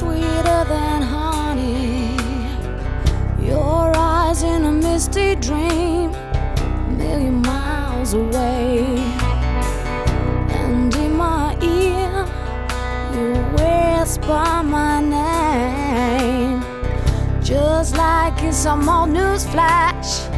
sweeter than honey. Your eyes in a misty dream, a million miles away. And in my ear, you whisper my name, just like in some old news flash.